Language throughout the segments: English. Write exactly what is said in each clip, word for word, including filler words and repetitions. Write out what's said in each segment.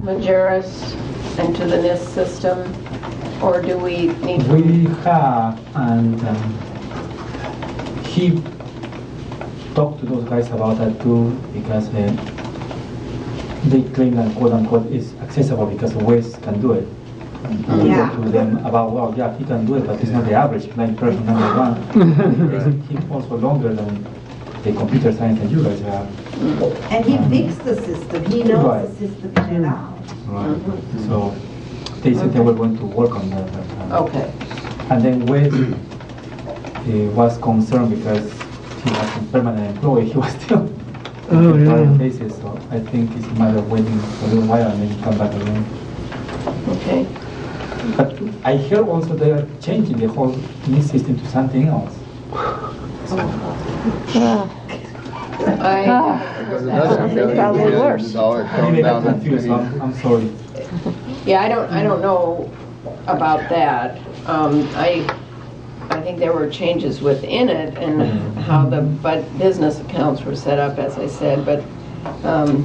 Majerus into the NIST system, or do we need to? We have, and um, he talked to those guys about that too, because uh, they claim that quote unquote is accessible because Wes can do it. And we Yeah. talked to them about, well, yeah, he can do it, but he's not the average blind person, number one. He falls for longer than the computer science that you guys have. And he fixed the system, he knows Right. the system in and out. Right. So they said they were going to work on that. But, uh, Okay. And then Wes uh, was concerned because he was a permanent employee. He was still Oh, on yeah. a basis. So I think it's a matter of waiting for a little while and then come back again. Okay. But I hear also they are changing the whole NIST system to something else. I, That's probably worse. I'm even confused. So I'm, I'm sorry. yeah, I don't, I don't know about that. Um, I, I think there were changes within it and how the but business accounts were set up, as I said, but um,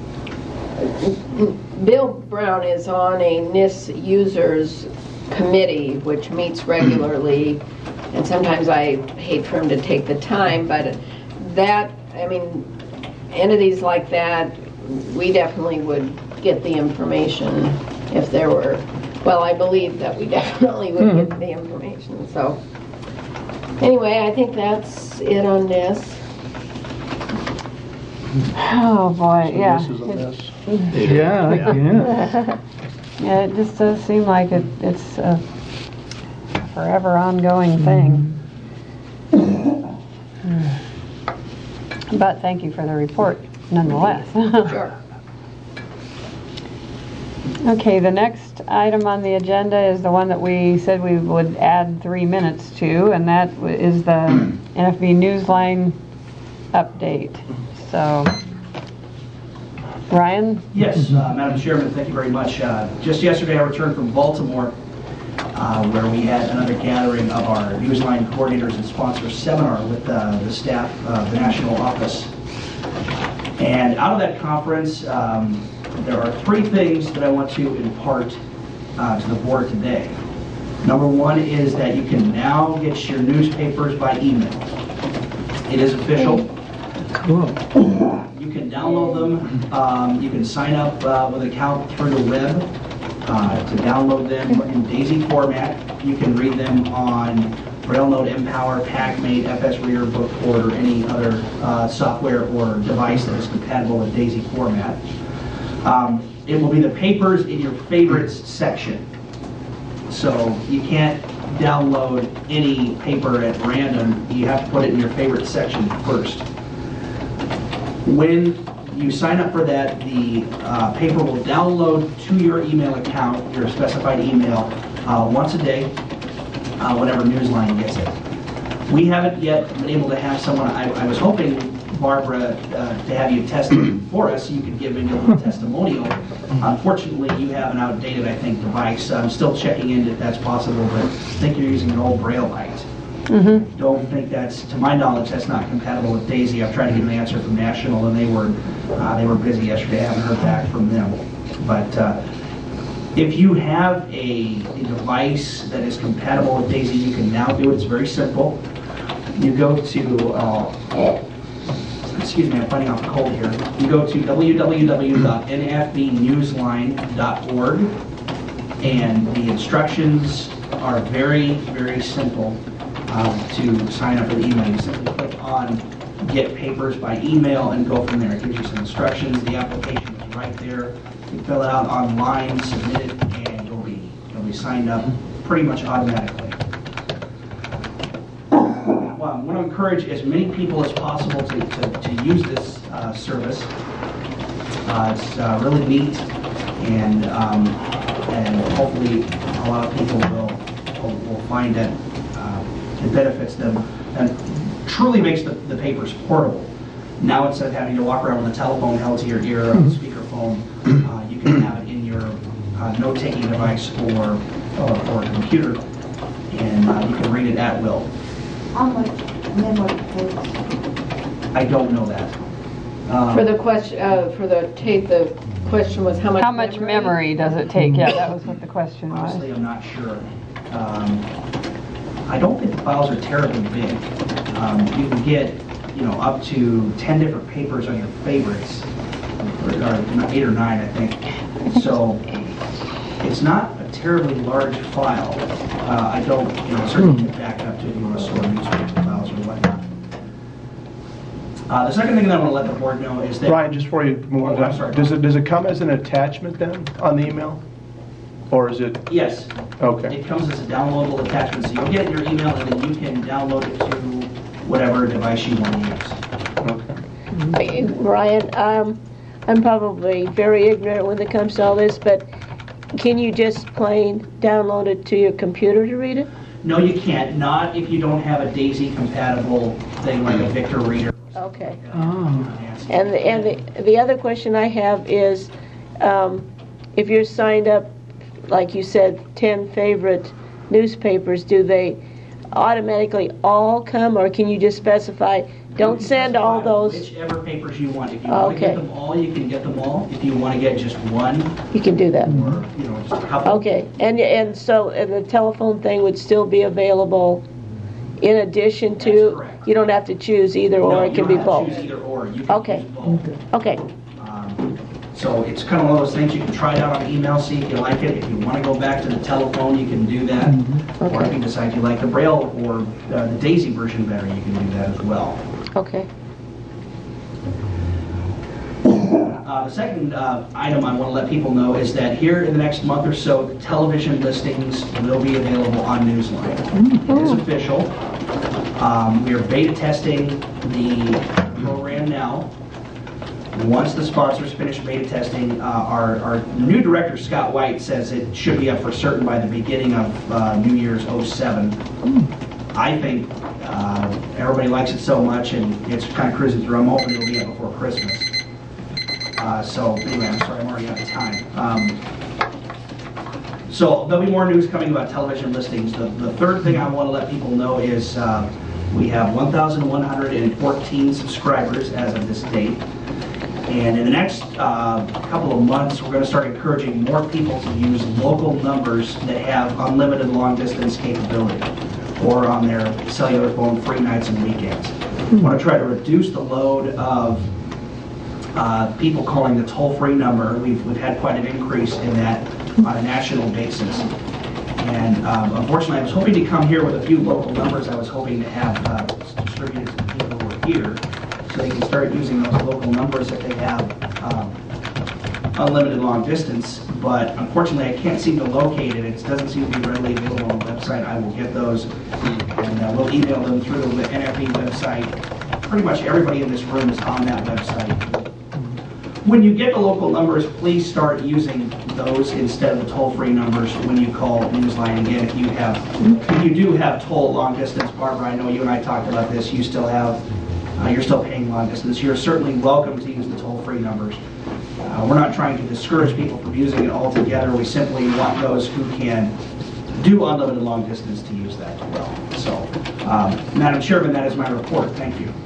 Bill Brown is on a NIST users committee, which meets regularly, and sometimes I hate for him to take the time, but that, I mean, entities like that, we definitely would get the information if there were, well, I believe that we definitely would get the information, so. Anyway, I think that's it on this. Oh, boy, yeah. This is a mess. Yeah, yeah. Yeah, it just does seem like it, it's a forever ongoing thing. But thank you for the report nonetheless. Sure. Okay, the next item on the agenda is the one that we said we would add three minutes to, and that w- is the N F B Newsline update. So, Ryan? Yes, uh, Madam Chairman, thank you very much. Uh, Just yesterday, I returned from Baltimore, uh, where we had another gathering of our Newsline coordinators and sponsors seminar with uh, the staff of the national office. And out of that conference, um, there are three things that I want to impart uh, to the board today. Number one is that you can now get your newspapers by email. It is official. Cool. You can download them. Um, you can sign up uh, with an account through the web uh, to download them in DAISY format. You can read them on BrailleNote, Empower, PacMate, F S Reader, Bookport, or any other uh, software or device that is compatible with DAISY format. Um, it will be the papers in your favorites section. So you can't download any paper at random. You have to put it in your favorite section first. When you sign up for that, the uh, paper will download to your email account, your specified email, uh, once a day, uh, whenever Newsline gets it. We haven't yet been able to have someone, I, I was hoping, Barbara, uh, to have you test it for us so you could give me a little testimonial. Unfortunately, you have an outdated, I think, device. I'm still checking in if that's possible, but I think you're using an old Braille light. Mm-hmm. Don't think that's, to my knowledge, that's not compatible with DAISY. I've tried to get an answer from National, and they were uh, they were busy yesterday. I haven't heard back from them. But uh, if you have a, a device that is compatible with DAISY, you can now do it. It's very simple. You go to, uh, excuse me, I'm fighting off a cold here. You go to w w w dot n f b newsline dot org, and the instructions are very, very simple. Um, to sign up for the email. You simply click on get papers by email and go from there. It gives you some instructions. The application is right there. You fill it out online, submit it, and you'll be you'll be signed up pretty much automatically. Well, I want to encourage as many people as possible to, to, to use this uh, service. Uh, it's uh, really neat, and um, and hopefully a lot of people will will, will find that it benefits them and truly makes the, the papers portable. Now, instead of having to walk around with a telephone held to your ear on a speakerphone, uh, you can have it in your uh, note-taking device or, or, or computer, and uh, you can read it at will. How much memory takes? I don't know that. Um, For the question, uh, for the tape, the question was how much How much memory does it take? Yeah, that was what the question was. Honestly, I'm not sure. Um, I don't think the files are terribly big. Um, you can get, you know, up to ten different papers on your favorites, or, or eight or nine, I think. So it's not a terribly large file. Uh, I don't, you know, certainly get back up to if you want to store newspaper files or whatnot. Uh, the second thing that I want to let the board know is that Brian, just before you move Oh, on, I'm sorry. does it, does it come as an attachment then on the email? Or is it, yes, okay. it comes as a downloadable attachment, so you'll get it in your email and then you can download it to whatever device you want to use. Okay. Brian, um, I'm probably very ignorant when it comes to all this, but can you just plain download it to your computer to read it? No, you can't. Not if you don't have a DAISY compatible thing like a Victor Reader. Okay. Oh. And, the- and the, the other question I have is, um, if you're signed up, like you said, ten favorite newspapers, do they automatically all come, or can you just specify, don't send all those, Whichever papers you want. If you want to Okay. get them all, you can get them all. If you want to get just one, you can do that? or, you know, just a couple. Okay, and, and so, and the telephone thing would still be available in addition That's to? correct. You don't have to choose either, No, or it you can be don't have to both? choose either or. You can Okay. use both. Okay, Um, So it's kind of one of those things, you can try it out on email, see if you like it. If you want to go back to the telephone, you can do that. Or if you decide you like the Braille or uh, the DAISY version better, you can do that as well. okay. Uh, The second uh, item I want to let people know is that here in the next month or so, the television listings will be available on Newsline. It is official. Um, We are beta testing the program now. Once the sponsors finish beta testing, uh, our, our new director, Scott White, says it should be up for certain by the beginning of uh, New Year's oh seven. I think uh, everybody likes it so much and it's kind of cruising through. I'm hoping it'll be up before Christmas. Uh, So anyway, I'm sorry, I'm already out of time. Um, So there'll be more news coming about television listings. The, the third thing I want to let people know is uh, we have one thousand one hundred fourteen subscribers as of this date. And in the next uh, couple of months, we're going to start encouraging more people to use local numbers that have unlimited long-distance capability or on their cellular phone free nights and weekends. We want to try to reduce the load of uh, people calling the toll-free number. We've, we've had quite an increase in that on a national basis. And um, unfortunately, I was hoping to come here with a few local numbers. I was hoping to have uh, distributed to people who were here, so they can start using those local numbers if they have um, unlimited long distance. But unfortunately, I can't seem to locate it. It doesn't seem to be readily available on the website. I will get those, and uh, we'll email them through the N F E website. Pretty much everybody in this room is on that website. When you get the local numbers, please start using those instead of the toll-free numbers when you call Newsline. Again, if you have, if you do have toll long distance, Barbara, I know you and I talked about this. You still have, uh, you're still paying long distance. You're certainly welcome to use the toll-free numbers. Uh, we're not trying to discourage people from using it altogether. We simply want those who can do unlimited long distance to use that as well. So, um, Madam Chairman, that is my report. Thank you.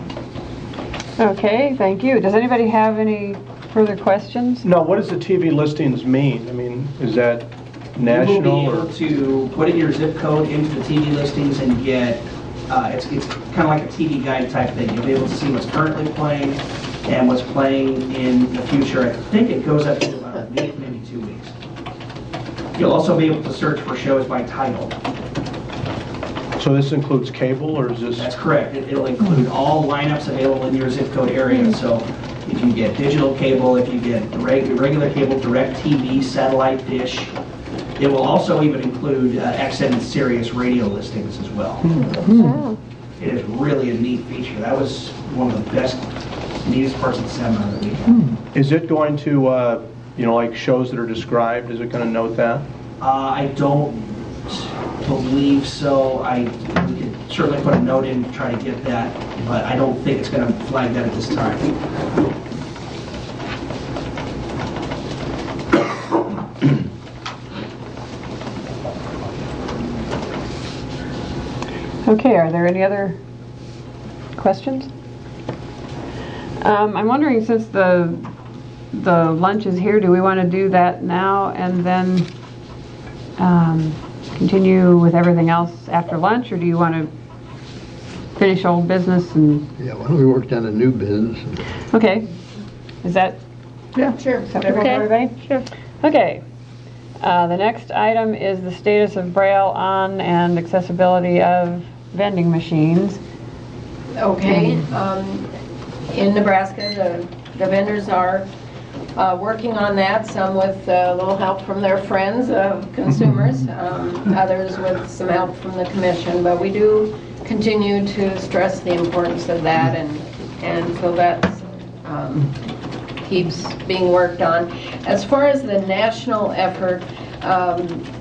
Okay, thank you. Does anybody have any further questions? Now, what does the T V listings mean? I mean, is that national You will be or? able to put in your zip code into the T V listings and get, uh, it's, it's kind of like a T V guide type thing. You'll be able to see what's currently playing and what's playing in the future. I think it goes up to about a week, maybe two weeks. You'll also be able to search for shows by title. So this includes cable, or is this? That's correct. It- It'll include all lineups available in your zip code area. So if you get digital cable, if you get reg- regular cable, direct T V, satellite dish, it will also even include uh, X M and Sirius radio listings as well. Wow. It is really a neat feature. That was one of the best, neatest parts of the seminar that we had. Is it going to, uh, you know, like shows that are described, is it going to note that? Uh, I don't believe so. I we could certainly put a note in to try to get that, but I don't think it's going to flag that at this time. Okay, are there any other questions? Um, I'm wondering, since the, the lunch is here, do we want to do that now and then um, continue with everything else after lunch, or do you want to finish old business and, Yeah, why don't we work down a new business? okay, is that Yeah, sure. acceptable to Okay. everybody? Sure. Okay. Uh, The next item is the status of Braille on and accessibility of vending machines. Okay, um, in Nebraska, the, the vendors are, uh, working on that, some with a little help from their friends, uh, consumers, um, others with some help from the commission, but we do continue to stress the importance of that, and, and so that's, um, keeps being worked on. As far as the national effort, um,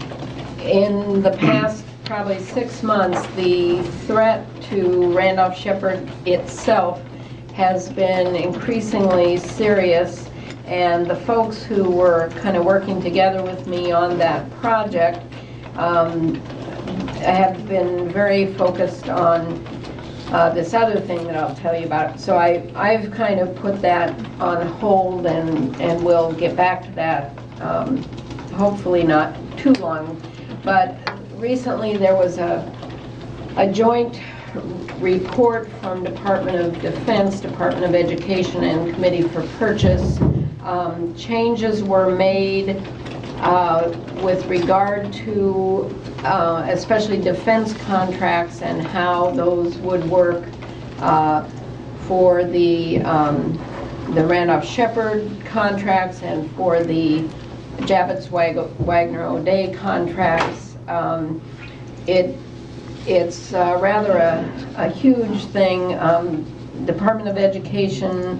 in the past probably six months, the threat to Randolph-Shepherd itself has been increasingly serious, and the folks who were kind of working together with me on that project um, have been very focused on uh, this other thing that I'll tell you about. So I, I've kind of put that on hold, and, and we'll get back to that, um, hopefully not too long. But recently there was a, a joint report from Department of Defense, Department of Education, and Committee for Purchase. Um, changes were made uh, with regard to uh, especially defense contracts and how those would work uh, for the um, the Randolph-Shepherd contracts and for the Javits Wagner O'Day contracts. Um, it it's uh, rather a, a huge thing. Um, Department of Education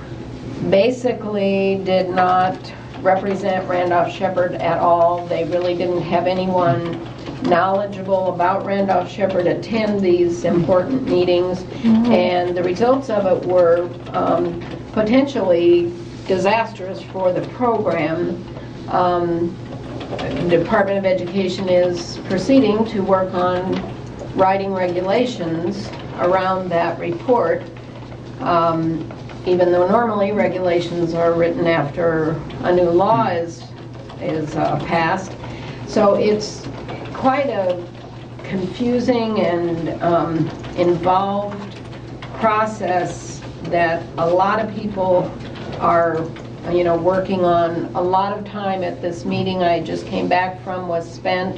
basically did not represent Randolph-Shepherd at all. They really didn't have anyone knowledgeable about Randolph-Shepherd attend these important meetings, mm-hmm. and the results of it were um, potentially disastrous for the program. Um, the Department of Education is proceeding to work on writing regulations around that report, um, even though normally regulations are written after a new law is, is uh, passed. So it's quite a confusing and um, involved process that a lot of people are, you know, working on. A lot of time at this meeting I just came back from was spent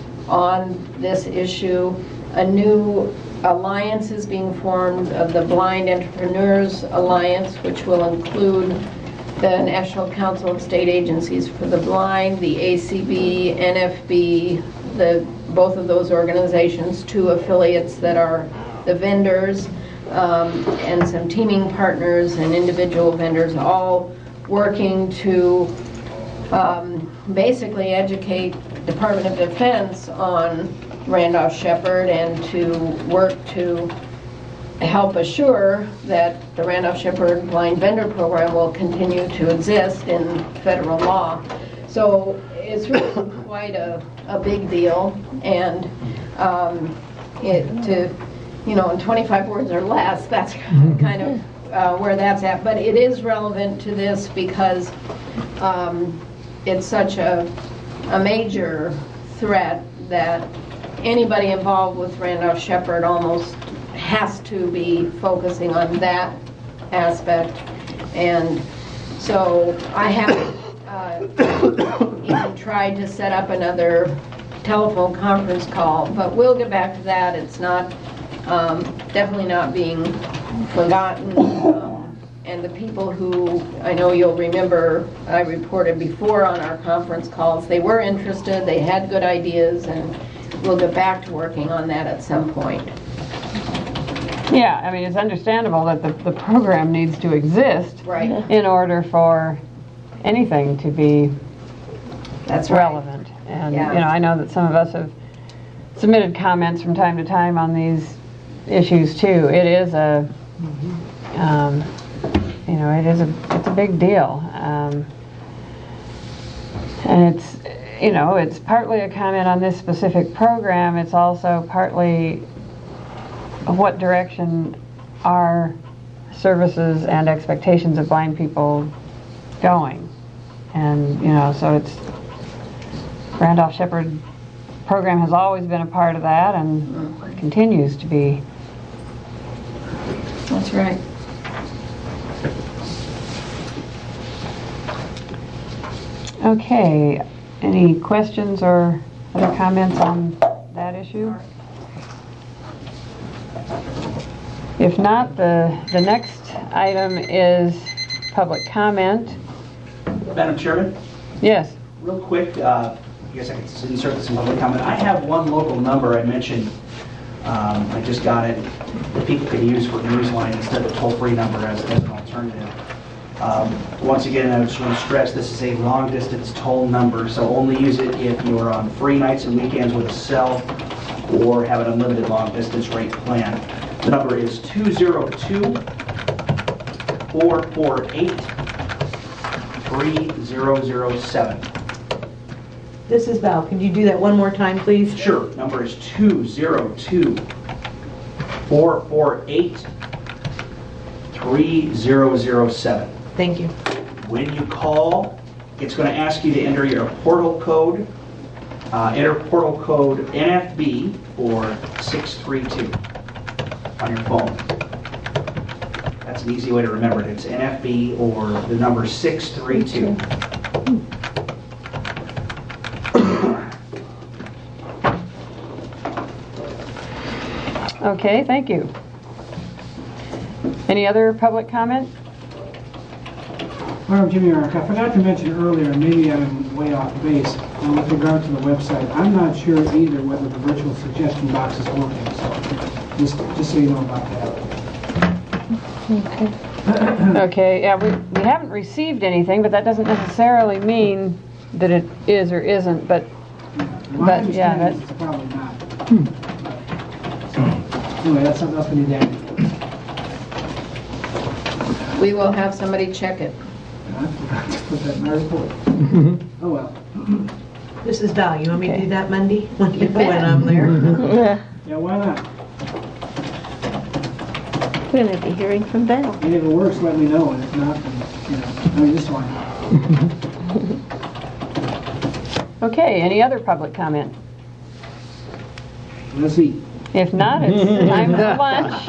on this issue. A new alliance is being formed of the Blind Entrepreneurs Alliance, which will include the National Council of State Agencies for the Blind, the A C B, N F B, the, both of those organizations, two affiliates that are the vendors, um, and some teaming partners and individual vendors, all working to um, basically educate Department of Defense on Randolph-Shepherd and to work to help assure that the Randolph-Shepherd Blind Vendor Program will continue to exist in federal law. So it's really quite a, a big deal, and um, it to, you know, in twenty-five words or less, that's kind of uh, where that's at. But it is relevant to this because um, it's such a, a major threat that anybody involved with Randolph-Shepherd almost has to be focusing on that aspect. And so I haven't uh, even tried to set up another telephone conference call, but we'll get back to that. It's not, um, definitely not being forgotten. Um, and the people who, I know you'll remember, I reported before on our conference calls, they were interested, they had good ideas, and we'll get back to working on that at some point. Yeah, I mean, it's understandable that the, the program needs to exist Right. in order for anything to be That's right. relevant. And, Yeah. you know, I know that some of us have submitted comments from time to time on these issues too. It is a, um, you know, it is a, it's a big deal. Um, and it's, you know, it's partly a comment on this specific program. It's also partly what direction our services and expectations of blind people going. And, you know, so it's, Randolph Shepherd program has always been a part of that and continues to be. That's right. Okay, any questions or other comments on that issue? If not, the, the next item is public comment. Madam Chairman, Yes. real quick, uh, I guess I could just insert this in public comment. I have one local number I mentioned, um, I just got it, that people can use for Newsline instead of a toll-free number as, as an alternative. Um, Once again, I just want to stress, this is a long-distance toll number, so only use it if you are on free nights and weekends with a cell or have an unlimited long-distance rate plan. The number is two zero two, four four eight, three zero zero seven. This is Val. Can you do that one more time, please? Sure, number is two zero two, four four eight, three zero zero seven. Thank you. When you call, it's going to ask you to enter your portal code. Uh, enter portal code N F B for six three two on your phone. That's an easy way to remember it. It's N F B or the number six three two. Okay, thank you. Any other public comment? Well, I'm Jimmy Ark. I forgot to mention earlier, and maybe I'm way off base, uh, with regard to the website. I'm not sure either whether the virtual suggestion box is working, so just, just so you know about that. Okay, yeah, we, we haven't received anything, but that doesn't necessarily mean that it is or isn't, but, My but, yeah, understanding is that's, it's probably not. Anyway, that's something else we need to add. We will have somebody check it. I forgot to put that in my report. Oh, well. This is Val. You want me to Okay. do that Monday when You bet. when I'm there? Yeah, why not? We're going to be hearing from Val. And if it works, let me know, and if not, then, you know, I mean, this one. okay, any other public comment? Let's see. If not, it's time for lunch.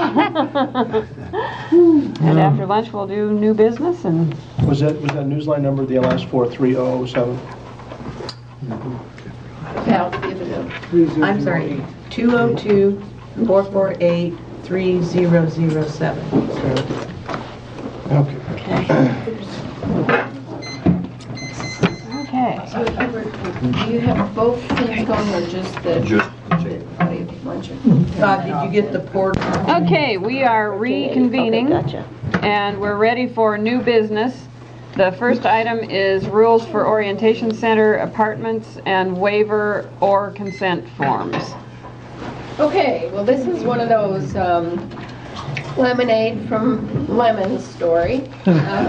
And after lunch, we'll do new business and, Was that, was that Newsline number the last four, three oh oh seven? Val, give it up. I'm sorry, two oh two, four four eight, three zero zero seven. Okay. okay. So you were- do you have both things going or just the? Just the lunch? Bob, did you get the port? Okay, we are reconvening. Okay, gotcha. And we're ready for new business. The first item is rules for orientation center apartments and waiver or consent forms. Okay, well, this is one of those um, lemonade from lemon story. Um,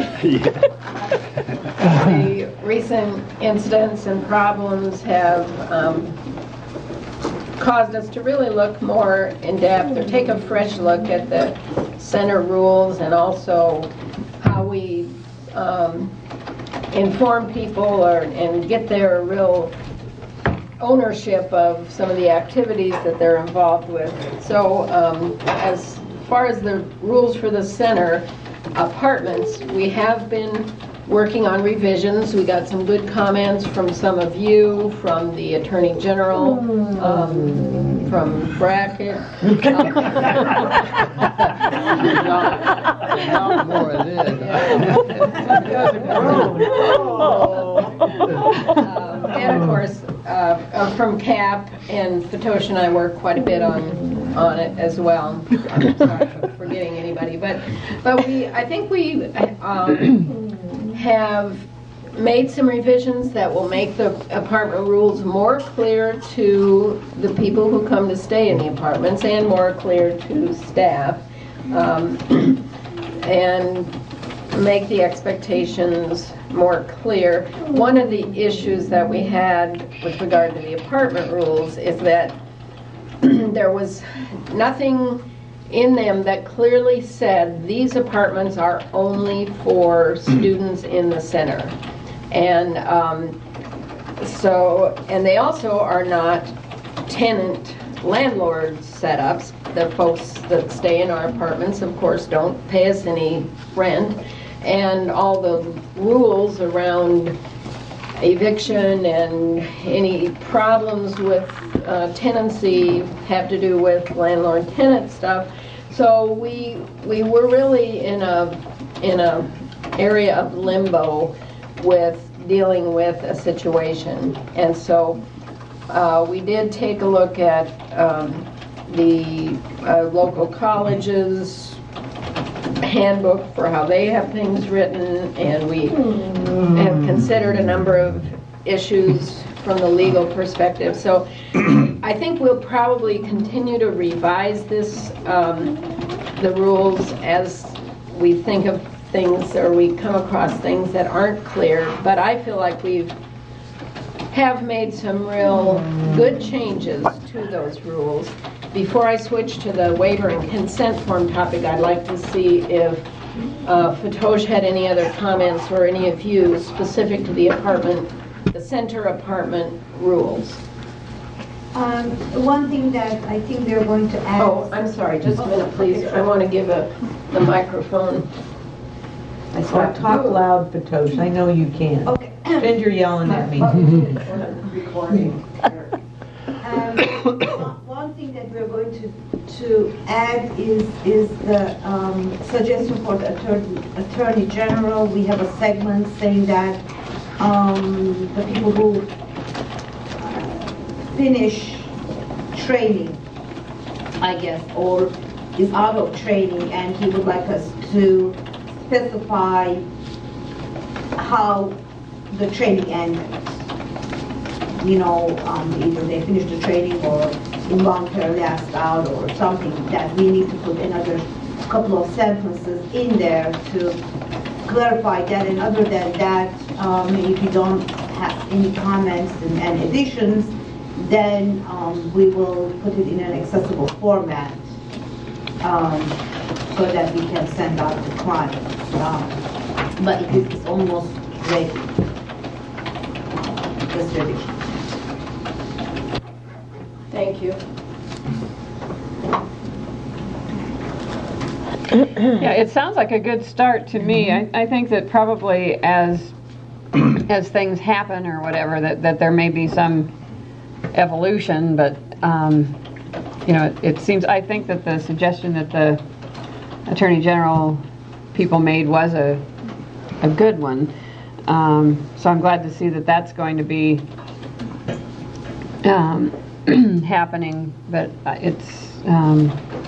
The recent incidents and problems have um, caused us to really look more in depth or take a fresh look at the center rules and also how we um, inform people or and get their real ownership of some of the activities that they're involved with. So um, as far as the rules for the center apartments, we have been working on revisions. We got some good comments from some of you, from the Attorney General, um, from Brackett. Not more it is. Um, And of course, uh, uh, from C A P, and Fatosh and I work quite a bit on, on it as well. I'm sorry for forgetting anybody, but, but we, I think we um, have made some revisions that will make the apartment rules more clear to the people who come to stay in the apartments and more clear to staff. Um, and make the expectations more clear. One of the issues that we had with regard to the apartment rules is that there was nothing in them that clearly said these apartments are only for students in the center. And um, so, and they also are not tenant landlord setups. The folks that stay in our apartments, of course, don't pay us any rent. And all the rules around eviction and any problems with uh, tenancy have to do with landlord-tenant stuff. So we we were really in a in a area of limbo with dealing with a situation, and so uh, we did take a look at um, the uh, local colleges handbook for how they have things written, and we have considered a number of issues from the legal perspective. So I think we'll probably continue to revise this, um, the rules as we think of things or we come across things that aren't clear. But I feel like we've have made some real good changes to those rules. Before I switch to the waiver and consent form topic, I'd like to see if uh, Fatoj had any other comments or any of you specific to the apartment, the center apartment rules. Um, one thing that I think they're going to add. Oh, I'm sorry, just a minute, please. I want to give a, the microphone. I Oh, stopped. talk loud, Patosh. I know you can. Okay. Ginger yelling at me. Recording. Um, one thing that we're going to to add is is the um, suggestion for the attorney, attorney general. We have a segment saying that um, the people who uh, finish training, I guess, or is out of training, and he would like us to specify how the training ended. You know, um, either they finished the training or involuntarily asked out or something, that we need to put another couple of sentences in there to clarify that. And other than that, um, if you don't have any comments and, and additions, then um, we will put it in an accessible format um, so that we can send out to clients. Um, but it is almost ready. Just ready. Thank you. Yeah, it sounds like a good start to me. I, I think that probably as as things happen or whatever, that, that there may be some evolution, but um, you know, it, it seems, I think that the suggestion that the Attorney General people made was a, a good one. Um, so I'm glad to see that that's going to be um, happening, but it's um,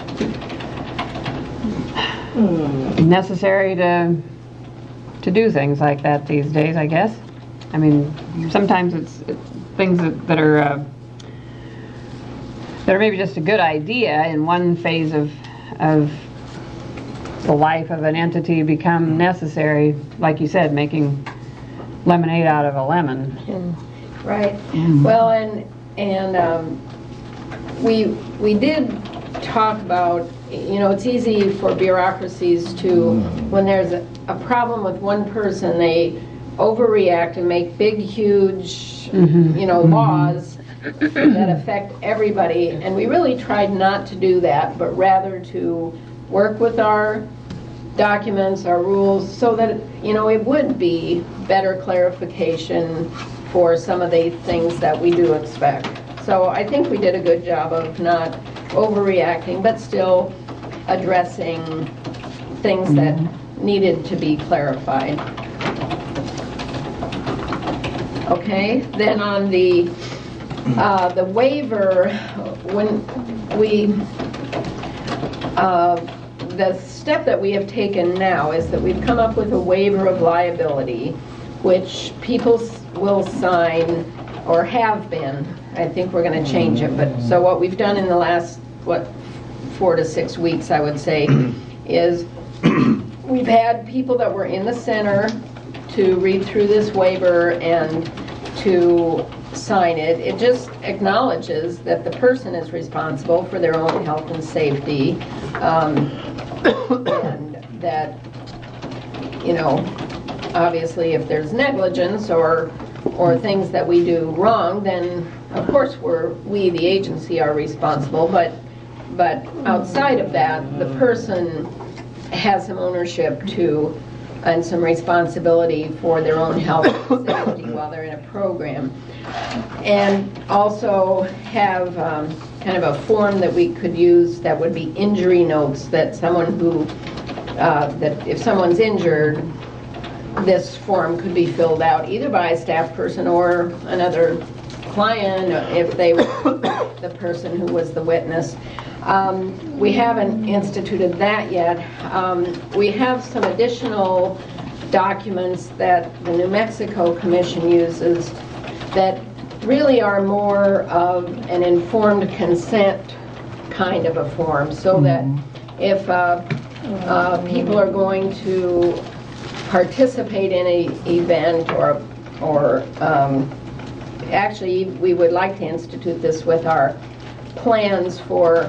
necessary to to do things like that these days, I guess. I mean, sometimes it's, it's things that, that are uh, that are maybe just a good idea in one phase of of the life of an entity become necessary, like you said, making lemonade out of a lemon. Right. Well, and and um, we we did talk about, you know, it's easy for bureaucracies to, when there's a, a problem with one person, they overreact and make big, huge, Mm-hmm. you know, laws that affect everybody. And we really tried not to do that, but rather to work with our documents, our rules, so that, you know, it would be better clarification for some of the things that we do expect. So I think we did a good job of not overreacting, but still addressing things that needed to be clarified. Okay, then on the uh, the waiver, when we uh, the step that we have taken now is that we've come up with a waiver of liability, which people s- will sign or have been. I think we're going to change it, but so what we've done in the last, what, four to six weeks, I would say, is we've had people that were in the center to read through this waiver and to sign it. It just acknowledges that the person is responsible for their own health and safety, um, and that, you know, obviously if there's negligence or or things that we do wrong, then of course we're, we, the agency, are responsible, but but outside of that, the person has some ownership to and some responsibility for their own health and safety while they're in a program. And also have um, kind of a form that we could use that would be injury notes, that someone who, uh, that if someone's injured, this form could be filled out either by a staff person or another client if they were the person who was the witness. Um, we haven't instituted that yet. Um, we have some additional documents that the New Mexico Commission uses that really are more of an informed consent kind of a form, so that if uh, uh, people are going to participate in an event or, or um, actually we would like to institute this with our plans for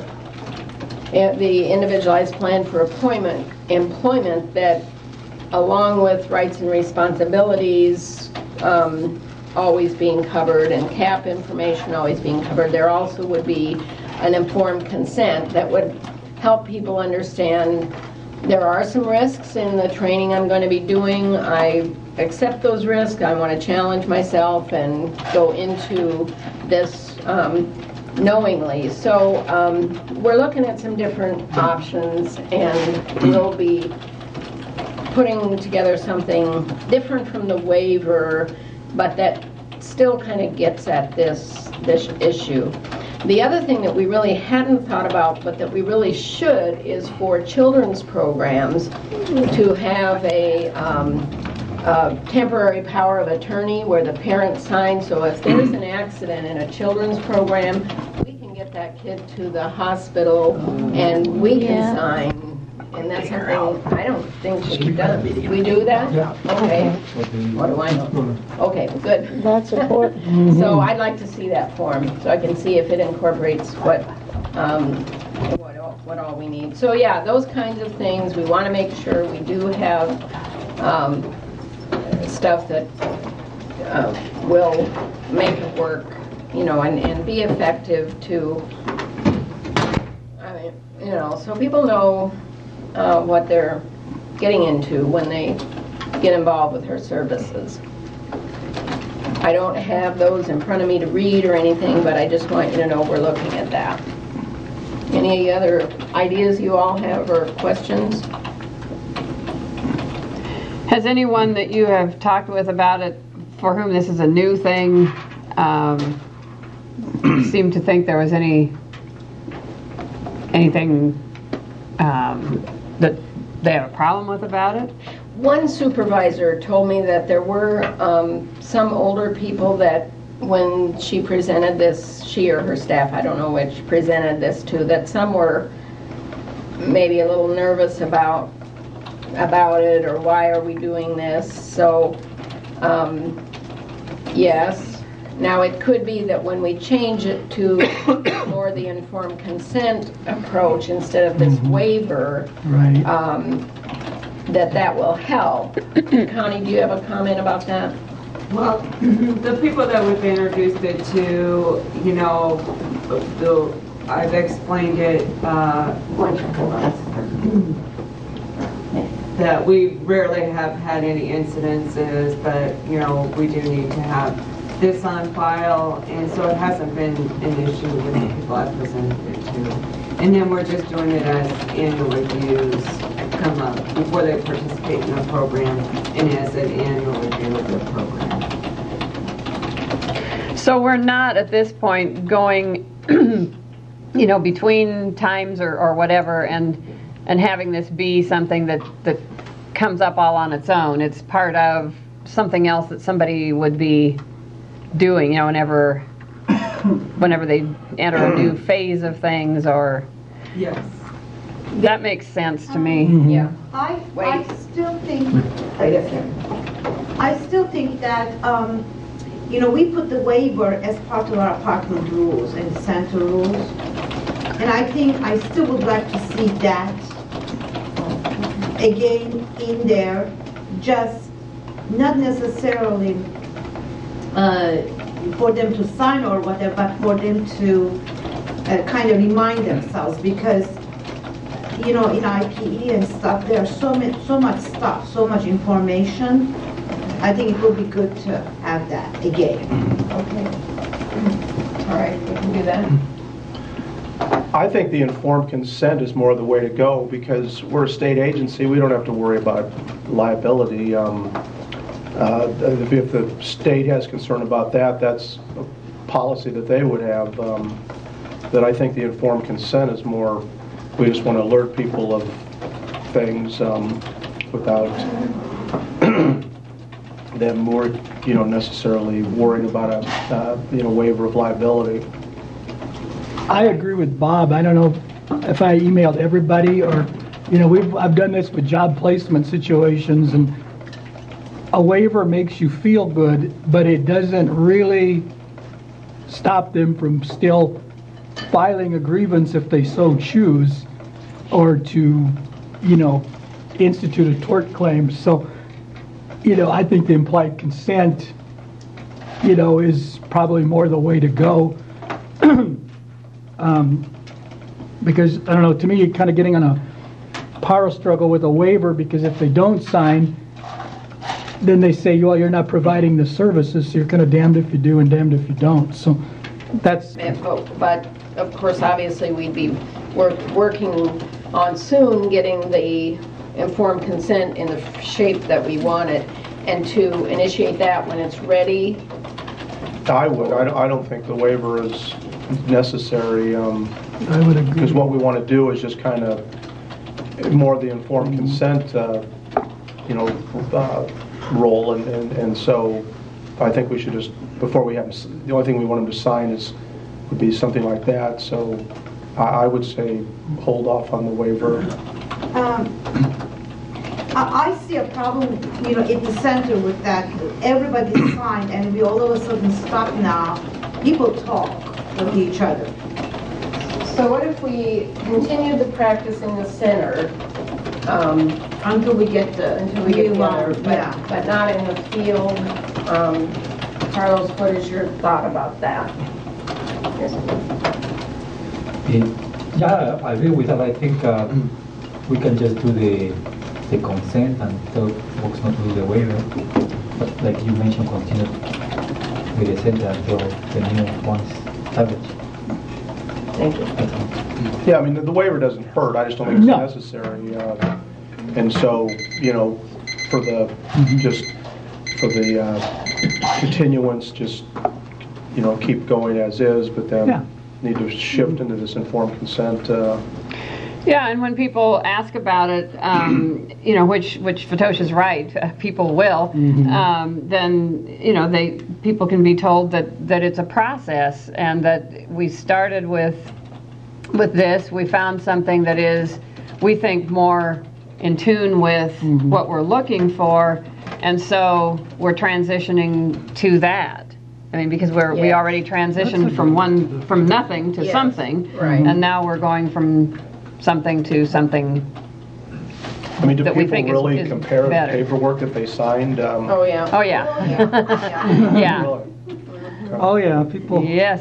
the individualized plan for employment, employment that along with rights and responsibilities um, always being covered and C A P information always being covered, there also would be an informed consent that would help people understand there are some risks in the training I'm going to be doing. I accept those risks. I want to challenge myself and go into this um, knowingly. So um, we're looking at some different options, and we'll be putting together something different from the waiver, but that still kind of gets at this this issue. The other thing that we really hadn't thought about, but that we really should, is for children's programs to have a um, uh, temporary power of attorney where the parent signs. So if there's an accident in a children's program, we can get that kid to the hospital and we can Yeah. sign. And that's something I don't think we've done. We do that? Yeah. Okay. So the- What do I know? Okay, good. That's important. So I'd like to see that form, so I can see if it incorporates what, um, what all, what all we need. So yeah, those kinds of things, we want to make sure we do have um, stuff that uh, will make it work, you know, and, and be effective to, I mean, you know, so people know uh, what they're getting into when they get involved with her services. I don't have those in front of me to read or anything, but I just want you to know we're looking at that. Any other ideas you all have or questions? Has anyone that you have talked with about it, for whom this is a new thing, um, seem to think there was any, anything um, that they have a problem with about it? One supervisor told me that there were um, some older people that when she presented this, she or her staff, I don't know which, presented this to, that some were maybe a little nervous about about it, or why are we doing this. So um, yes, now it could be that when we change it to more the informed consent approach instead of this waiver, Right. um, that that will help. Connie, do you have a comment about that? Well, the people that we've introduced it to, you know, the, I've explained it, uh, that we rarely have had any incidences, but, you know, we do need to have this on file, and so it hasn't been an issue with the people I've presented it to. And then we're just doing it as annual reviews come up before they participate in the program, and as an annual review of the program. So we're not at this point going, you know, between times or, or whatever, and and having this be something that, that comes up all on its own. It's part of something else that somebody would be doing, you know, whenever whenever they enter a new phase of things, or... Yes. That makes sense to me. Yeah. I, I Wait. still think, Wait a second. I still think that um, you know, we put the waiver as part of our apartment rules and center rules. And I think I still would like to see that again in there, just not necessarily uh, for them to sign or whatever, but for them to uh, kind of remind themselves, because you know, in I P E and stuff, there's so much, so much stuff, so much information. I think it would be good to have that again. Okay. All right, we can do that. I think the informed consent is more the way to go, because we're a state agency, we don't have to worry about liability. Um, uh, if, if the state has concern about that, that's a policy that they would have. Um, that I think the informed consent is more, we just want to alert people of things um, without them more, you know, necessarily worried about a, uh, you know, waiver of liability. I agree with Bob. I don't know if I emailed everybody or, you know, we've, I've done this with job placement situations, and a waiver makes you feel good, but it doesn't really stop them from still filing a grievance if they so choose, or to, you know, institute a tort claim. So, you know, I think the implied consent, you know, is probably more the way to go. Um, because, I don't know, to me, you're kind of getting on a power struggle with a waiver, because if they don't sign, then they say, well, you're not providing the services, so you're kind of damned if you do and damned if you don't. So that's... But, but of course, obviously, we'd be work, working on soon getting the informed consent in the shape that we want it, and to initiate that when it's ready. I would. I don't, I don't think the waiver is necessary. Um, I would agree. Because what we want to do is just kind of more the informed Mm-hmm. consent, uh, you know, uh, role, and, and, and so I think we should just, before we have, the only thing we want them to sign is, would be something like that, so I, I would say hold off on the waiver. Um, I, I see a problem, you know, in the center with that. Everybody signed, and we all of a sudden stop now. People talk with each other. So what if we continue the practice in the center um, until we get the, until we get You, together, uh, but, yeah. but not in the field? Um, Carlos, what is your thought about that? Yes. Eh, Yeah, I agree with that. I think uh, we can just do the the consent and tell folks not to do the waiver. But like you mentioned, continue with the center until the new one's established. Thank you. That's all. Yeah, I mean, the, the waiver doesn't hurt, I just don't think it's No. necessary. Uh, and so, you know, for the, just for the uh, continuance, just, you know, keep going as is, but then Yeah. need to shift into this informed consent. Uh, Yeah, and when people ask about it, um, you know, which which Fatosha's right, uh, people will. Um, then you know, they people can be told that that it's a process, and that we started with with this. We found something that is, we think, more in tune with what we're looking for, and so we're transitioning to that. I mean, because we're we Yes. already transitioned from one from nothing to Yes, something, right. and now we're going from something to something. I mean, do That we people think is- really is compare the better. paperwork that they signed? Um, Oh, yeah. Oh, yeah. Yeah. really? Oh, yeah, people... Yes.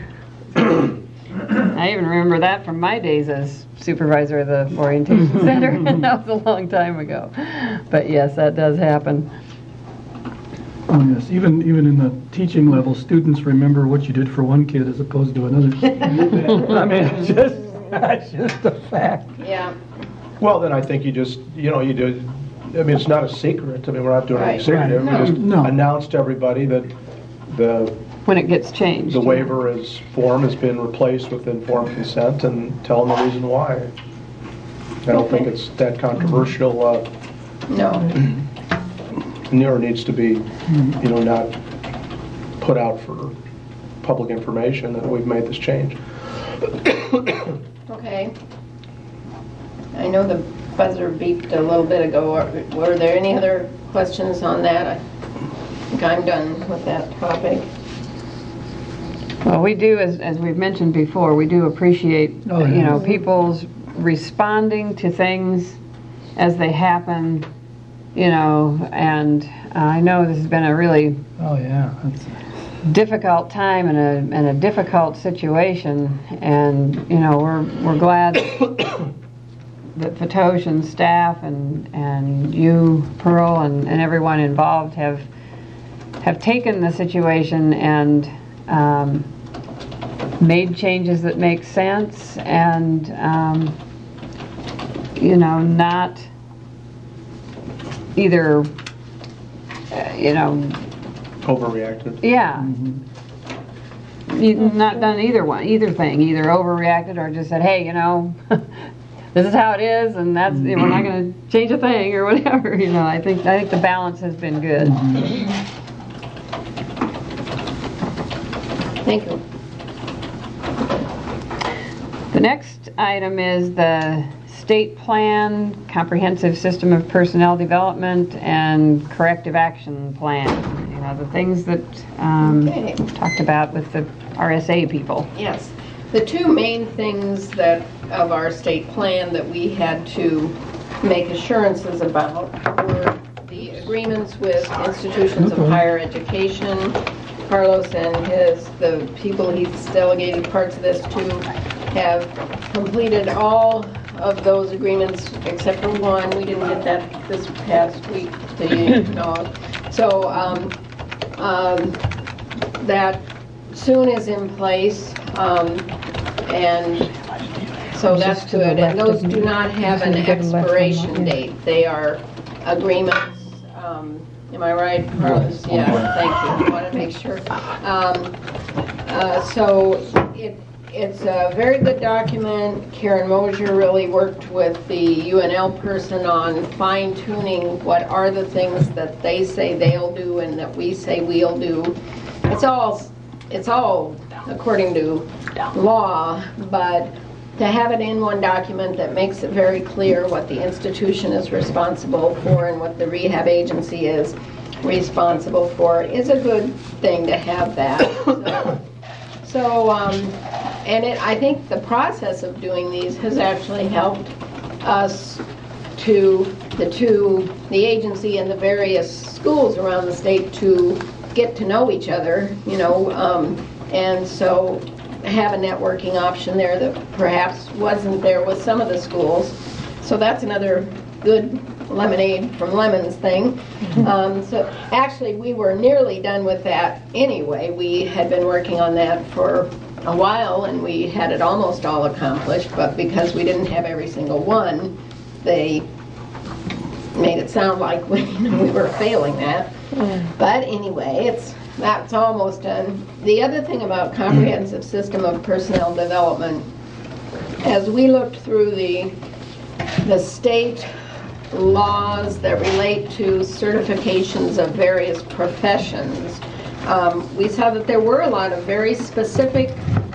I even remember that from my days as supervisor of the orientation center, and that was a long time ago. But yes, that does happen. Oh, yes, even, even in the teaching level, students remember what you did for one kid as opposed to another. I mean, it's just, it's just a fact. Yeah. Well, then I think you just, you know, you do, I mean, it's not a secret. I mean, we're not doing anything Right. secretive. Right. We just No. announce to everybody that the When it gets changed. the waiver is, form has been replaced with informed consent, and tell them the reason why. I don't think it's that controversial, uh, No. nor needs to be, you know, not put out for public information that we've made this change. Okay. I know the buzzer beeped a little bit ago. Were- Were there any other questions on that? I think I'm done with that topic. Well, we do, as, as we've mentioned before, we do appreciate, Oh, yeah. you know, people's responding to things as they happen, you know, and uh, I know this has been a really Oh, yeah. That's- difficult time and a, and a difficult situation, and, you know, we're, we're glad that Fatosh and staff and, and you, Pearl, and, and everyone involved have, have taken the situation and um, made changes that make sense, and um, you know, not either, uh, you know, Overreacted. yeah, You- not done either one, either thing, either overreacted or just said, hey, you know, this is how it is, and that's, you know, we're not going to change a thing or whatever. You know, I think I think the balance has been good. Thank you. The next item is the state plan, comprehensive system of personnel development, and corrective action plan. You know, the things that um, Okay. talked about with the R S A people. Yes. The two main things that, of our state plan that we had to make assurances about were the agreements with institutions of higher education. Carlos and his, the people he's delegated parts of this to, have completed all of those agreements except for one. We didn't get that this past week, the, no. So, um, um, that soon is in place, um, and so that's Just to the good. And left those of do me. not have Just an to the left of me, expiration yeah. date. They are agreements, um, am I right, Carlos? Yeah, thank you. I want to make sure. Um, uh, so it, it's a very good document. Karen Mosier really worked with the U N L person on fine tuning what are the things that they say they'll do and that we say we'll do. It's all, it's all according to law, but to have it in one document that makes it very clear what the institution is responsible for and what the rehab agency is responsible for is a good thing to have that. So, so um, and it, I think the process of doing these has actually helped us to, the two, the agency and the various schools around the state to get to know each other, you know, um, and so have a networking option there that perhaps wasn't there with some of the schools. So that's another good lemonade from lemons thing. Um, so actually we were nearly done with that anyway. We had been working on that for a while and we had it almost all accomplished, but because we didn't have every single one, they made it sound like we, you know, we were failing that. But anyway, it's that's almost done. The other thing about comprehensive system of personnel development, as we looked through the the state laws that relate to certifications of various professions, um, we saw that there were a lot of very specific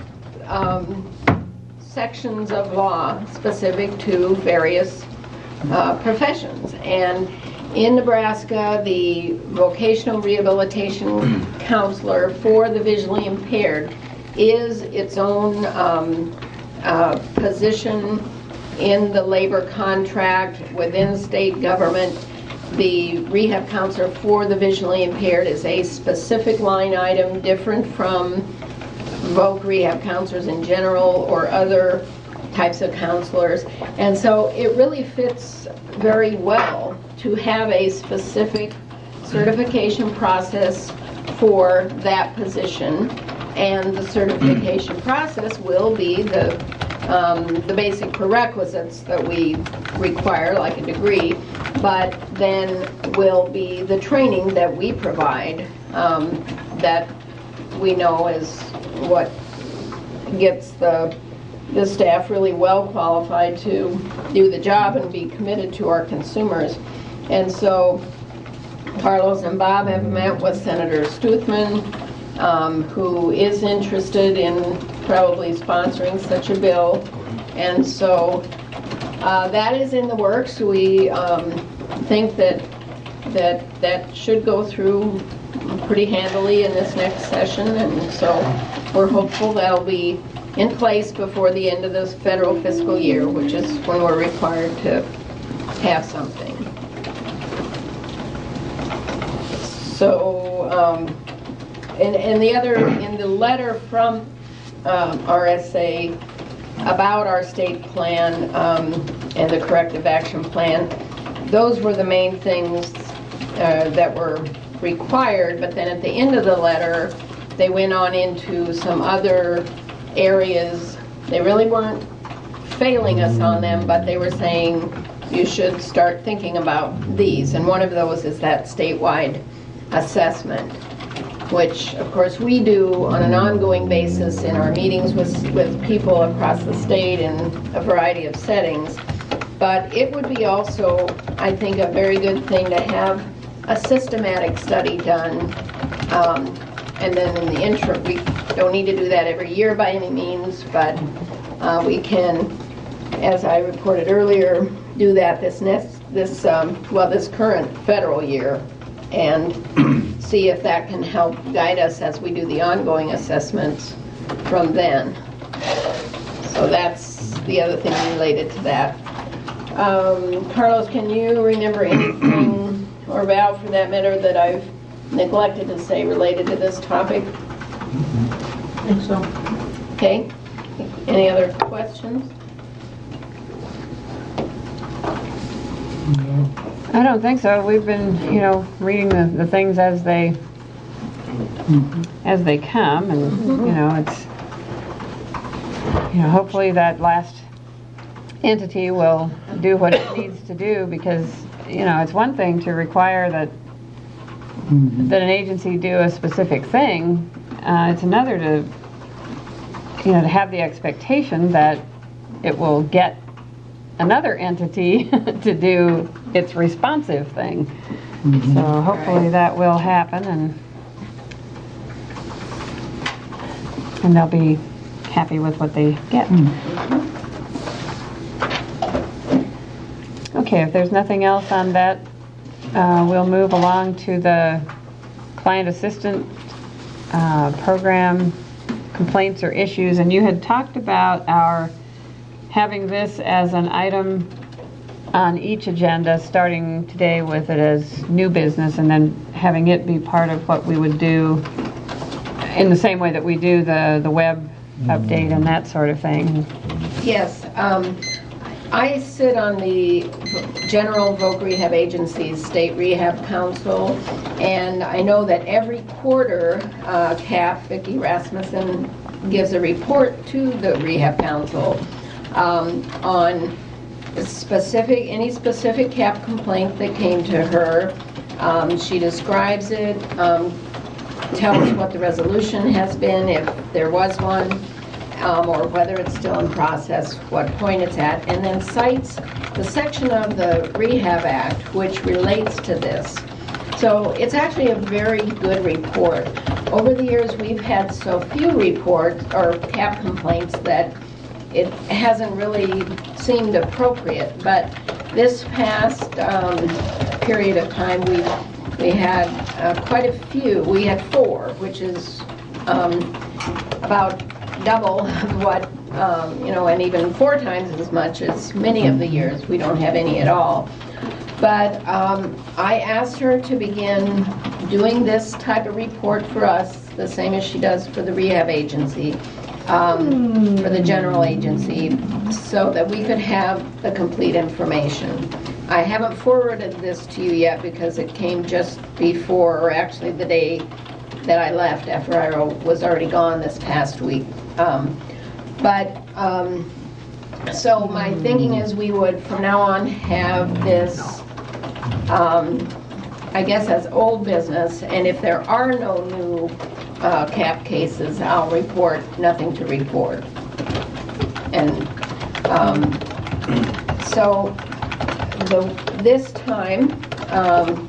um, sections of law specific to various uh, professions. And in Nebraska, the vocational rehabilitation counselor for the visually impaired is its own um, uh, position in the labor contract within state government. The rehab counselor for the visually impaired is a specific line item different from voc rehab counselors in general or other types of counselors. And so it really fits very well to have a specific certification process for that position, and the certification process will be the um, the basic prerequisites that we require, like a degree, but then will be the training that we provide um, that we know is what gets the the staff really well qualified to do the job and be committed to our consumers. And so Carlos and Bob have met with Senator Stuthman, um, who is interested in probably sponsoring such a bill. And so uh, that is in the works. We um, think that that that should go through pretty handily in this next session, and so we're hopeful that'll be in place before the end of this federal fiscal year, which is when we're required to have something. So, um, and, and the other, in the letter from um, R S A about our state plan um, and the corrective action plan, those were the main things uh, that were required, but then at the end of the letter, they went on into some other areas. They really weren't failing us on them, but they were saying you should start thinking about these, and one of those is that statewide assessment, which of course we do on an ongoing basis in our meetings with, with people across the state in a variety of settings. But it would be also, I think, a very good thing to have a systematic study done. Um, and then in the interim, we don't need to do that every year by any means, but uh, we can, as I reported earlier, do that this next, this, um, well, this current federal year, and see if that can help guide us as we do the ongoing assessments from then. So that's the other thing related to that. Um, Carlos, can you remember anything, or Val for that matter, that I've neglected to say related to this topic? I think so. Okay. Any other questions? I don't think so. We've been, you know, reading the, the things as they as they come, and you know, it's, you know, hopefully that last entity will do what it needs to do, because you know, it's one thing to require that that an agency do a specific thing. Uh, it's another to, you know, to have the expectation that it will get another entity to do its responsive thing. Mm-hmm. So hopefully right. that will happen, and and they'll be happy with what they get. Mm-hmm. Okay, if there's nothing else on that, uh, we'll move along to the client assistant uh, program complaints or issues. And you had talked about our having this as an item on each agenda, starting today with it as new business, and then having it be part of what we would do in the same way that we do the, the web update and that sort of thing. Yes. Um, I sit on the General Voc Rehab Agency's State Rehab Council, and I know that every quarter, uh, C A P, Vicki Rasmussen, gives a report to the Rehab Council um, on specific, any specific C A P complaint that came to her. Um, she describes it, um, tells what the resolution has been, if there was one, um, or whether it's still in process, what point it's at, and then cites the section of the Rehab Act which relates to this. So it's actually a very good report. Over the years, we've had so few reports or C A P complaints that it hasn't really seemed appropriate. But this past um, period of time, we we had uh, quite a few. We had four, which is um, about double what, um, you know, and even four times as much as many of the years. We don't have any at all. But um, I asked her to begin doing this type of report for us, the same as she does for the rehab agency, um, for the general agency, so that we could have the complete information. I haven't forwarded this to you yet because it came just before, or actually the day that I left after I was already gone this past week. Um, but, um, so my thinking is we would from now on have this, um, I guess, as old business, and if there are no new uh, C A P cases, I'll report nothing to report. And um, so the, this time, um,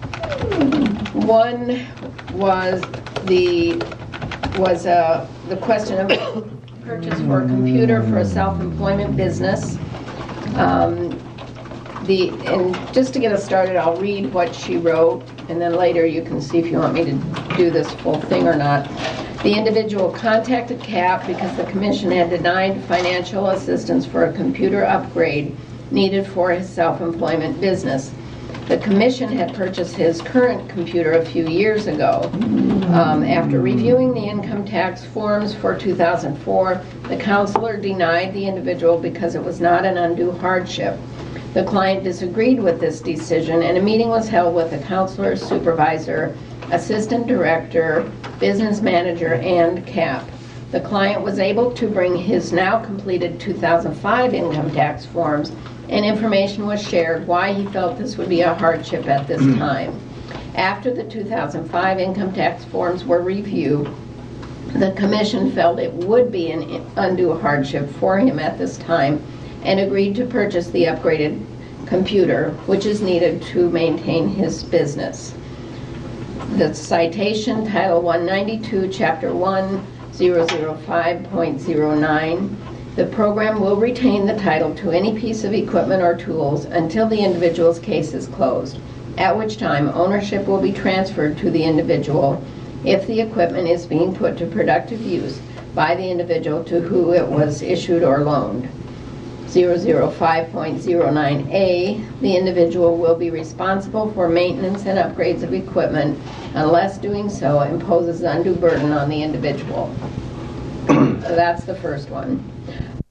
one was the was uh, the question of purchase for a computer for a self-employment business. Um, the and just to get us started, I'll read what she wrote, and then later you can see if you want me to do this full thing or not. The individual contacted C A P because the commission had denied financial assistance for a computer upgrade needed for his self-employment business. The commission had purchased his current computer a few years ago. Um, after reviewing the income tax forms for two thousand four, the counselor denied the individual because it was not an undue hardship. The client disagreed with this decision, and a meeting was held with the counselor, supervisor, assistant director, business manager, and C A P. The client was able to bring his now completed two thousand five income tax forms, and information was shared why he felt this would be a hardship at this time. After the two thousand five income tax forms were reviewed, the commission felt it would be an undue hardship for him at this time and agreed to purchase the upgraded computer, which is needed to maintain his business. The citation, Title one ninety-two, Chapter one thousand five point zero nine. The program will retain the title to any piece of equipment or tools until the individual's case is closed, at which time ownership will be transferred to the individual if the equipment is being put to productive use by the individual to whom it was issued or loaned. zero zero five point zero nine A, the individual will be responsible for maintenance and upgrades of equipment unless doing so imposes undue burden on the individual. So that's the first one.